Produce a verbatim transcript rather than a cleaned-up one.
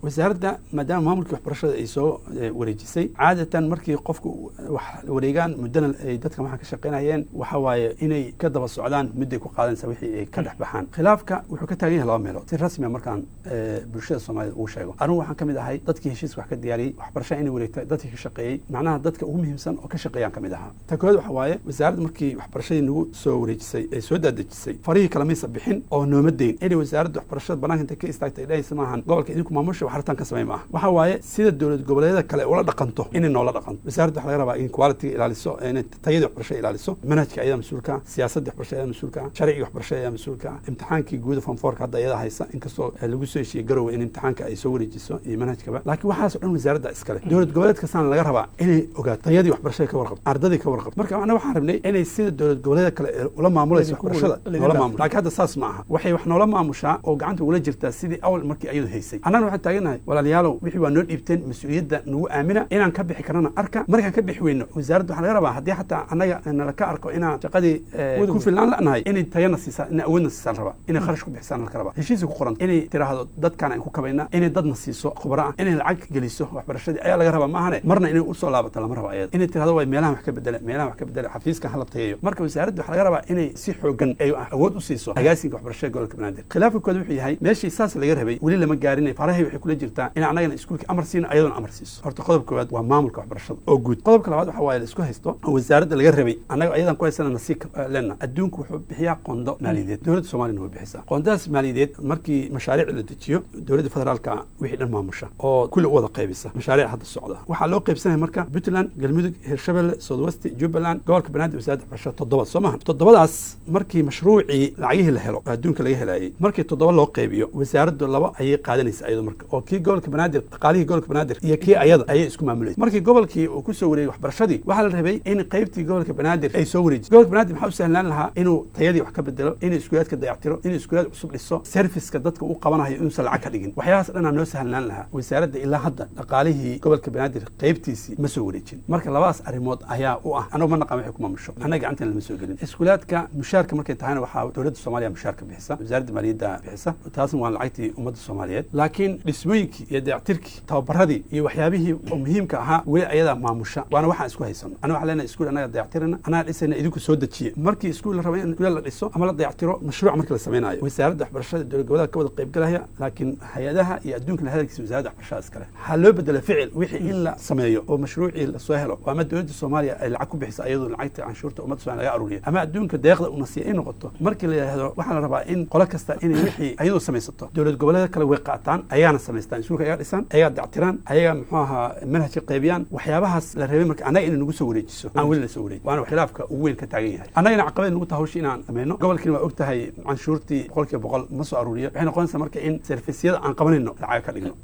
wasaaradda maadaama maamulka waxbarashada ay soo wareejisay caadatan markii qofku wax wareegaan muddana ay dadka waxa ka shaqeynayeen waxa waaye inay ka daba socdaan midday ku qaadanaysa wixii ay ka dhex baxaan khilaafka wuxuu ka taagan yahay laba meelood si rasmi ah markaan bulshada Soomaaliyeed uu sheego anigu waxaan kamid ahay dadkii heshiiska wax ka diyaariyay waxbarashada inay wareegtay dadkii ka shaqeeyay macnaha dadka ugu muhiimsan oo ka shaqeeyaan kamid ahaa ta koowaad waxa waaye wasaaradda markii waxbarashadii nagu soo wareejisay ay soo daadejisay farihii kala maysa bixin oo noomadeyn inay wasaaradda waxbarashada banaanka inta ka istaagtay idhaysa maahan gobolka idinku maamusha waxartan ka sameey maaha waxa waaye sida dawlad goboleedyada kale ula dhaqanto inay noola dhaqanto wasaaradda waxa laga rabaa in quality ilaaliso in tayada waxbarashada ilaaliso manhajka ayada mas'uulka siyaasadda waxbarashada ayada mas'uulka sharciga waxbarashada ayada mas'uulka imtixaankii guud form four hadda ayada haysa inkastoo lagu soo heshiiyay garowe in imtixaanka ay soo wareejiso iyo manhajkaba laakiin waxaas oo dhan wasaaradda iskale dawlad goboleedka san laga rabaa inay ogaato tayadii waxbarashada ka warqabto ardadii ka warqabto marka ana waxaan rabnay inay sida dawlad goboleedyada kale ula maamulayso waxbarashada noola maamulo laakiin hadda saas ma aha waxay wax noola maamushaa oo gacanta ula jirtaa sidii awal markii ayadu haysay annana waxaan taaganahay walaalayaalow wixii waa noo dhiibteen mas'uuliyadda nagu aamina inaan ka bixi karana arka markaan ka bixi weyno wasaaradda waxaa laga rabaa haddii xataa annaga nala ka arko inaan shaqadii ku filan la'nahay inay tayana siisaa inay awoodna siisaan rabaa inay kharash ku bixisaan halka rabaa heshiisa ku qoran inay tiraahdo dadkaan aan ku kabayna inay dadna siiso khubaro ah inay lacag geliso waxbarashadii ayaa laga rabaa maahane marna inay u soo laabato lama rabo ayada inay tiraahdo way meelahan wax ka bedela meelahan wax ka bedela xafiiskan hala tayayo marka wasaaradda waxaa laga rabaa inay si xoogan ay awood u siiso agaasinka waxbarashada gobolka banaadir khilaafka kooda wuxuu yahay meeshii saas laga rabay weli lama gaarin farahay waxay kula jirtaa in annagana iskuulka amar siina ayadoona amar siiso horta qodobka koowaad waa maamulka waxbarashada oo guud qodobka labaad waxa waaye la isku haysto wasaaradda laga rabay annaga ayadan ku haysana nasiib lena adduunku wuxuu bixiyaa qondo maaliyadeed dowladda Soomaaliya way bixisaa qondaas maaliyadeed markii mashaariic la dejiyo dowladda federaalka wixii dhan maamusha oo kulli wada qaybisa mashaariic hadda socda waxa loo qaybsanayaa marka Puntland Galmudug Hirshabelle Southwest Jubaland gobolka banaadir wasaaradda waxbarashada toddoba Soomaaliya toddobadaas markii mashruucii lacagihii la helo adduunka laga helayay markii toddoba loo qaybiyo wasaaraddu laba ayay qaadanaysaa ayadu marka oo kii gobolka banaadir dhaqaalihii gobolka banaadir iyo kii ayada ayay isku maamulaysaa markii gobolkii uu ku soo wareegay waxbarashadii waxa la rabay in qaybtii gobolka banaadir ay soo wareejiso gobolka banaadir waxa uu sahlan lahaa inuu tayadii wax ka bedelo inuu iskuulaadka dayactiro inuu iskuulaad cusub dhiso serviceka dadka uu qabanayo inuu lacag ka dhigin waxyaalahaas dhan noo sahlan lahaa wasaaradda ilaa hadda dhaqaalihii gobolka banaadir qaybtiisii ma soo wareejin marka labadaas arrimood ayaa u ah anagu ma naqaan waxay ku maamusho anaga gacantan lama soo gelin iskuulaadka mushaarka markay tahayna waxaa dowladda Soomaaliya mushaarka bixisa wasaaradda maaliyadda bixisa taasna waa lacagtii ummadda Soomaaliyeed laakiin dhismooyinkii iyo dayactirkii tababaradii iyo waxyaabihii oo muhiimka ahaa weli ayada maamusha waana waxaan isku haysano anaga waxaan leenahay iskuul anaga dayactirana anaga dhisayna idinku soo dejiye markii iskuul la rabo in iskuul la dhiso ama la dayactiro mashruuc markii la sameeyo wasaaradda waxbarashada dowladda gobolka ka wada qayb galaya laakiin hay'adaha iyo adduunka la hadalkiisa wasaaradda waxbarashada iskale waxa loo bedela ficil wixii in la sameeyo oo mashruucii la soo helo ama dowladda Soomaaliya ay lacag ku bixiso ayadoo lacagta canshuurta ummadda Soomaaliya laga aruuriyo ama adduunka deeqda u nasiyo in noqoto markii la yiraahdo waxa la rabaa in qolo kasta inay wixii ayadoo samaysato dowlad goboleedka kale way qaataan ayaana samaystaan iskuulka ayaga dhisan ayaga dayactiraan ayaga muxuu ahaa manhajka qaybiyaan waxyaabahaas la rabay marka anaga inay nagu soo wareejiso aan weli la soo wareejin waana khilaafka ugu weyn ka taagan yahay anagana caqabad nagu tahawshi inaan sameeyno gobolkina waa ogtahay canshuurtii boqolkiiba boqol ma soo aruuriyo waxay noqonaysaa marka in serviceyada aan qabanayno lacag ka dhigno